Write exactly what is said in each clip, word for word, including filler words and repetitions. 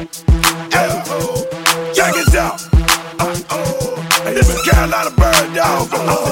Oh, check this out. Uh-oh. Hey, this is Carolina Bird Dog.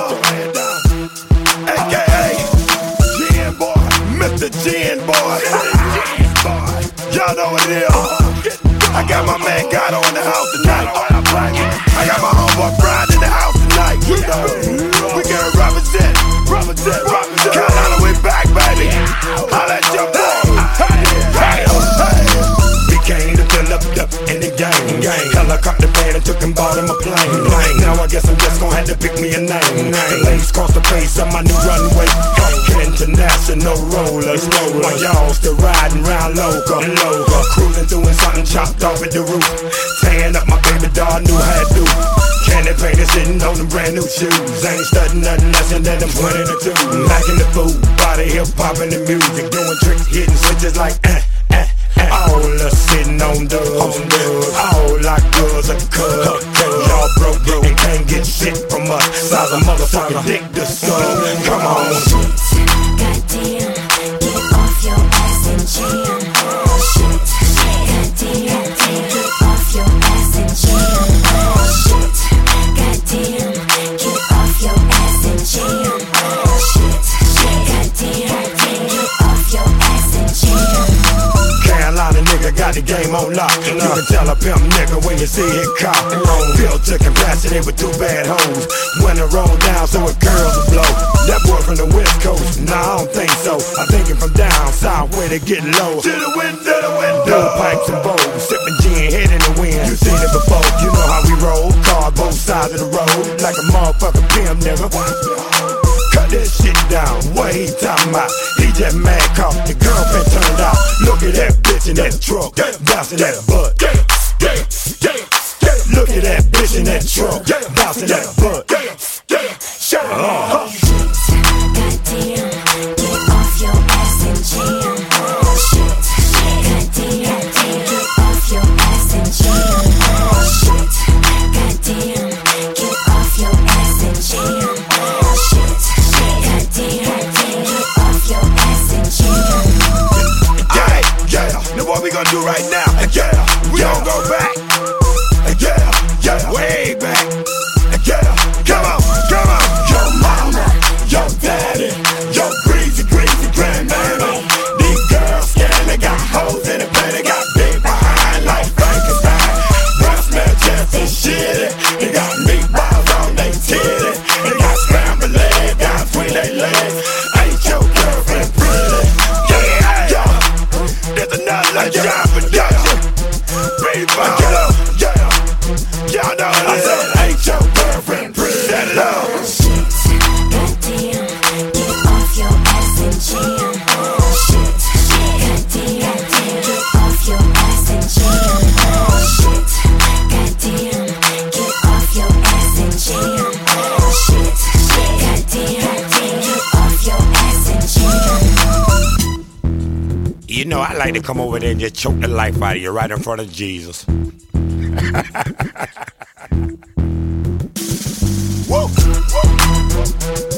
A K A Gin Boy, Mister Gin Boy. Y'all know what it is. I got my man Gato in the house tonight. I got my homeboy Brian in the house tonight. You know, we gotta represent, represent, represent. Carolina, we back, baby. Holla at your boy. Hey, hey. We came to fill up the in the game. Helicopter band and took and bought him a plane. Now I guess I'm just gonna have to pick me a name. The lanes cross the face of my new runway. International rollers, while y'all still riding round local. Cruising through and something chopped off at the roof. Tearing up my baby doll, knew how to do. Candy painted sitting on them brand new shoes. Ain't studying nothing less than them twenty to two. Liking the food, body hip popping the music, doing tricks, hitting switches like eh, eh, eh. All us sitting on dubs, all like girls are cut. Y'all broke and can't get shit from us. Size a motherfucking dick to suck. Come on. Goddamn, get off your ass and jam. Shit, goddamn, get off your ass and jam. Shit, goddamn, get off your ass and jam. Shit, goddamn, get off your ass and jam. Carolina nigga got the game on lock. You can tell a pimp nigga when you see it cop. Built to capacity with two bad hoes. When it roll down so it curls will blow. That boy from the west coast, nah I don't think so. I think it from down south where they get low. To the wind, to the window. Pipes and bowls, sipping gin, head in the wind. You seen it before, you know how we roll. Cars both sides of the road, like a motherfucking pimp nigga. Cut this shit down, what he talking about? He just mad cause the girlfriend turned out. Look at that bitch in that truck, bouncing that butt. Look at that bitch in that truck, bouncing that butt. Shut up. Goddamn, get off your ass and jam. Shit, goddamn, get off your ass and jam. Shit, goddamn, get off your ass and jam. Shit, goddamn, get off your ass and jam. Yeah, yeah. Now what we gonna do right now? Yeah, we gon' go back. Yeah, yeah, way back. Yeah, come on, come on. Your mama, your daddy, your greasy, greasy grandmammy. These girls scared, they got hoes in the bed, they got big behind like Frankenstein. Breath smell just as shitty. They got meatballs on they titties. They got scrambled legs down between they legs. Ain't your girlfriend pretty? Yeah, yeah. There's another job for production. Pretty fun, get up, yeah. Y'all know what I said, ain't your girlfriend pretty? Set it up. Shit, goddamn, get off your ass and jam. Shit, goddamn, get off your ass and jam. Shit, goddamn, get off your ass and jam. Shit, goddamn, get off your ass and jam. You know, I like to come over there and just choke the life out of you right in front of Jesus. Woo! Woo!